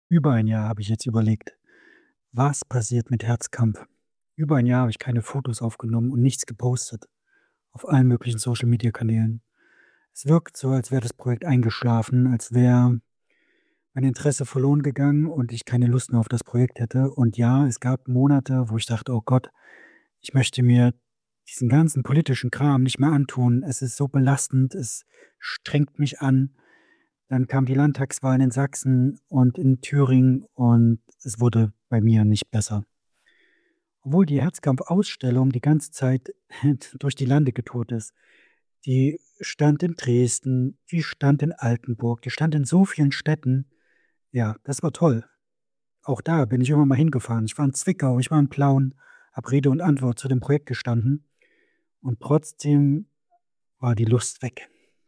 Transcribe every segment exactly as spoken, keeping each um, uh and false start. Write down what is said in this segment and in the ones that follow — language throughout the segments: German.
Über ein Jahr habe ich jetzt überlegt, was passiert mit Herzkampf? Über ein Jahr habe ich keine Fotos aufgenommen und nichts gepostet auf allen möglichen Social-Media-Kanälen. Es wirkt so, als wäre das Projekt eingeschlafen, als wäre mein Interesse verloren gegangen und ich keine Lust mehr auf das Projekt hätte. Und ja, es gab Monate, wo ich dachte: „Oh Gott, ich möchte mir diesen ganzen politischen Kram nicht mehr antun. Es ist so belastend, es strengt mich an.“ Dann kamen die Landtagswahlen in Sachsen und in Thüringen und es wurde bei mir nicht besser. Obwohl die Herzkampf-Ausstellung die ganze Zeit durch die Lande getourt ist. Die stand in Dresden, die stand in Altenburg, die stand in so vielen Städten. Ja, das war toll. Auch da bin ich immer mal hingefahren. Ich war in Zwickau, ich war in Plauen, habe Rede und Antwort zu dem Projekt gestanden und trotzdem war die Lust weg.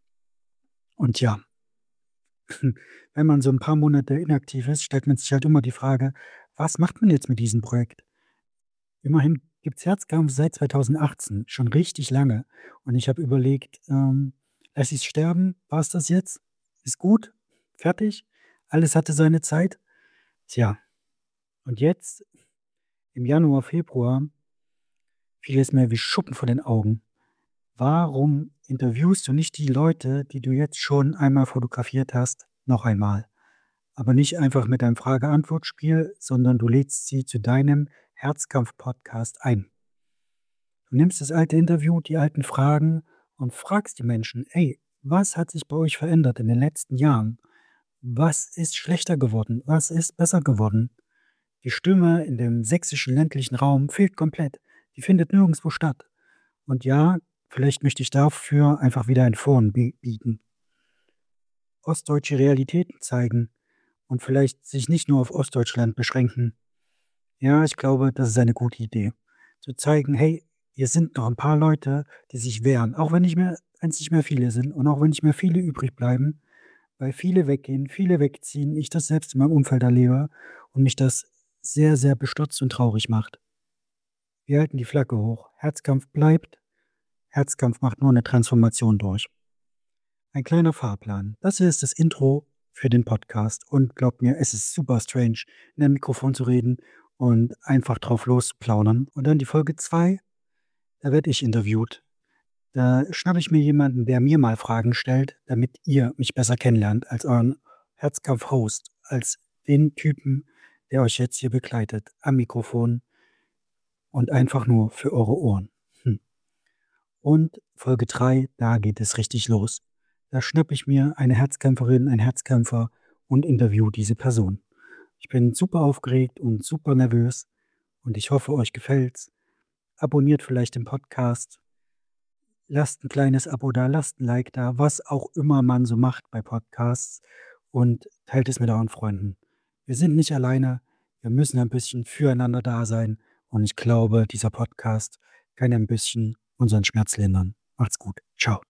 Und ja, wenn man so ein paar Monate inaktiv ist, stellt man sich halt immer die Frage: „Was macht man jetzt mit diesem Projekt?“ Immerhin gibt's Herzkampf seit zweitausendachtzehn, schon richtig lange. Und ich habe überlegt, ähm, lasse ich's sterben? War's das jetzt? Ist gut? Fertig? Alles hatte seine Zeit? Tja, und jetzt im Januar, Februar fiel es mir wie Schuppen von den Augen. Warum interviewst du nicht die Leute, die du jetzt schon einmal fotografiert hast, noch einmal? Aber nicht einfach mit einem Frage-Antwort-Spiel, sondern du lädst sie zu deinem Herzkampf-Podcast ein. Du nimmst das alte Interview, die alten Fragen und fragst die Menschen: „Ey, was hat sich bei euch verändert in den letzten Jahren? Was ist schlechter geworden? Was ist besser geworden?“ Die Stimme in dem sächsischen ländlichen Raum fehlt komplett. Die findet nirgendwo statt. Und ja, vielleicht möchte ich dafür einfach wieder ein Forum bie bieten. Ostdeutsche Realitäten zeigen und vielleicht sich nicht nur auf Ostdeutschland beschränken. Ja, ich glaube, das ist eine gute Idee. Zu zeigen: „Hey, hier sind noch ein paar Leute, die sich wehren, auch wenn nicht mehr wenn's nicht mehr viele sind und auch wenn nicht mehr viele übrig bleiben, weil viele weggehen, viele wegziehen, ich das selbst in meinem Umfeld erlebe und mich das sehr, sehr bestürzt und traurig macht. Wir halten die Flagge hoch. Herzkampf bleibt. Herzkampf macht nur eine Transformation durch.“ Ein kleiner Fahrplan. Das hier ist das Intro für den Podcast und glaubt mir, es ist super strange, in ein Mikrofon zu reden und einfach drauf loszuplaudern. Und dann die Folge zwei, da werde ich interviewt. Da schnappe ich mir jemanden, der mir mal Fragen stellt, damit ihr mich besser kennenlernt als euren Herzkampf-Host, als den Typen, der euch jetzt hier begleitet am Mikrofon und einfach nur für eure Ohren. Hm. Und Folge drei, da geht es richtig los. Da schnappe ich mir eine Herzkämpferin, einen Herzkämpfer und interview diese Person. Ich bin super aufgeregt und super nervös und ich hoffe, euch gefällt's. Abonniert vielleicht den Podcast, lasst ein kleines Abo da, lasst ein Like da, was auch immer man so macht bei Podcasts und teilt es mit euren Freunden. Wir sind nicht alleine, wir müssen ein bisschen füreinander da sein und ich glaube, dieser Podcast kann ein bisschen unseren Schmerz lindern. Macht's gut. Ciao.